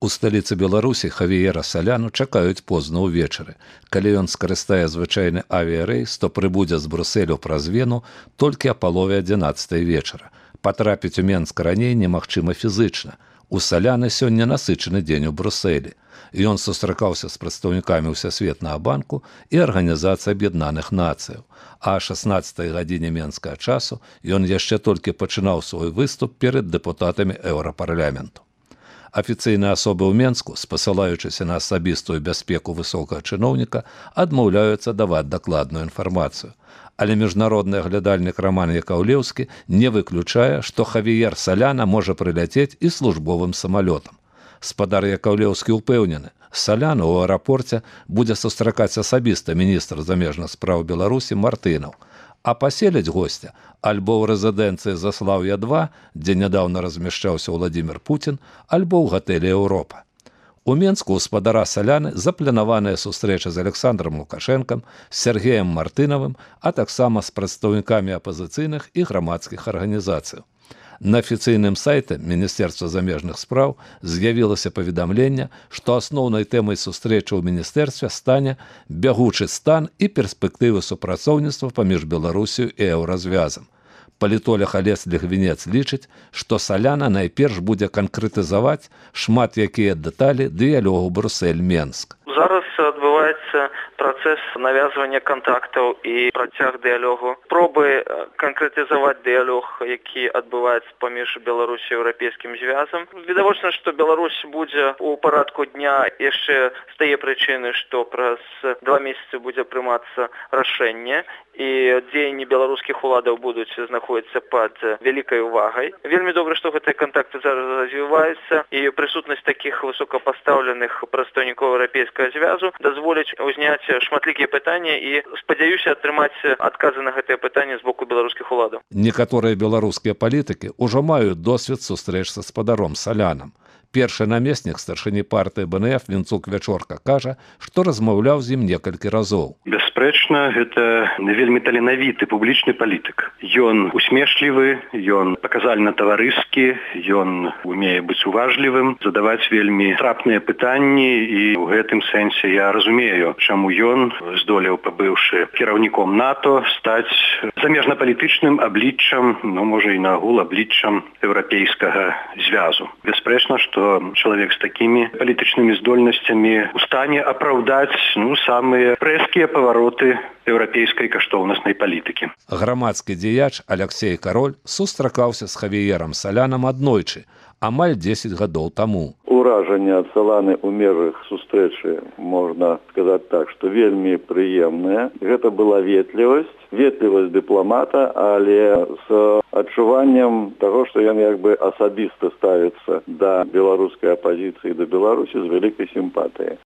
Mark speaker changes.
Speaker 1: У сталіцы Беларусі Хавіера Саляну чакаюць позна ўвечары. Калі ён скарыстае звычайны авіярэйс, то прыбудзе з Брусэлю праз Вену толькі а палове 11 вечара. Патрапіць у Менск раней немагчыма фізычна. У Саляны сёння насычаны дзень у Брусэлі. Ён сустракаўся з прадстаўнікамі Ўсясветнага банку і Арганізацыі Аб'яднаных Нацыяў. А о 16 гадзіне менскага часу ён яшчэ толькі пачынаў свой выступ перад дэпутатамі Еўрапарламенту. Афіцыйныя асобы ў Менску, спасылаючыся на асабістую бяспеку высокага чыноўніка, адмаўляюцца даваць дакладную інфармацыю. Але міжнародны аглядальнік Роман Якаўлеўскі не выключае, што Хавіер Саляна можа прыляцець і службовым самалётам. Спадар Якаўлеўскі ўпэўнены, Саляну ў аэрапорце будзе сустракаць асабіста міністр замежных спраў Беларусі Мартынаў, а паселяць госця альбо ў рэзідэнцыі Заслаўя-2, дзе нядаўна размяшчаўся Владзімір Пуцін, альбо ў гатэлі Еўропа. У Менску ў спадара Саляны запланаваная сустрэча з Александром Лукашэнкам, з Сергеем Мартынавым, а таксама з прадстаўнікамі апазіцыйных і грамадскіх арганізацый. На афіцыйным сайце Міністэрства замежных спраў з'явілася паведамленне, што асноўнай тэмай сустрэчы ў міністэрстве стане бягучы стан і перспектывы супрацоўніцтва паміж Беларусію і Еўразвязам. Палітолог Алесь Лігвінец лічыць, што Саляна найперш будзе канкрэтызаваць шмат якія дэталі дыялогу Брусэль-Менск.
Speaker 2: Зараз адбываецца працэс навязвання кантактаў і працяг дыялогу. Пробы канкрэтызаваць дыялог, які адбываецца паміж Беларусі і Еўрапейскім звязам. Відавочна, што Беларусь будзе ў парадку дня яшчэ з тае прычыны, што праз 2 месяцы будзе прымацца рашэнне, і дзеянні беларускіх уладаў будуць знаходзіцца пад вялікай увагай. Вельмі добра, што гэтыя кантакты зараз развіваюцца, і прысутнасць такіх высокапастаўленых прадстаўнікоў Еўрапейскага звязу дазволіць узняць шматлікія пытанні і, спадзяюся, атрымаць адказы на гэтыя пытанні з боку беларускіх уладаў.
Speaker 1: Некаторыя беларускія палітыкі ўжо маюць досвед сустрэч са спадаром Салянам. Першы намеснік старшыні партыі БНФ Вінцук Вячорка кажа, што размаўляў з ім некалькі разоў.
Speaker 3: Бясспрэчна, гэта вельмі таленавіты публічны палітык. Ён усмешлівы, ён паказальна таварыскі, ён умее быць уважлівым, задаваць вельмі трапныя пытанні, і ў гэтым сэнсе я разумею, чаму ён здолеў, пабыўшы кіраўніком НАТО, стаць замежнапалітычным абліччам, можа і наагул абліччам Еўрапейскага звязу. Бясспрэчна, што чалавек з такімі палітычнымі здольнасцямі у стане апраўдаць самыя рэзкія павароты еўрапейскай каштоўнаснай палітыкі.
Speaker 1: Грамадскі дзеяч Аляксей Кароль сустракаўся з Хавіерам Салянам аднойчы, амаль 10 гадоў таму.
Speaker 4: Уражанне ад Саляны ў межах сустрэчы, можна сказаць так, што вельмі прыемнае. Гэта была ветлівасць дыпламата, але з адчуваннем таго, што ён асабіста ставіцца да беларускай апазіцыі, да Беларусі з вялікай сімпатыяй.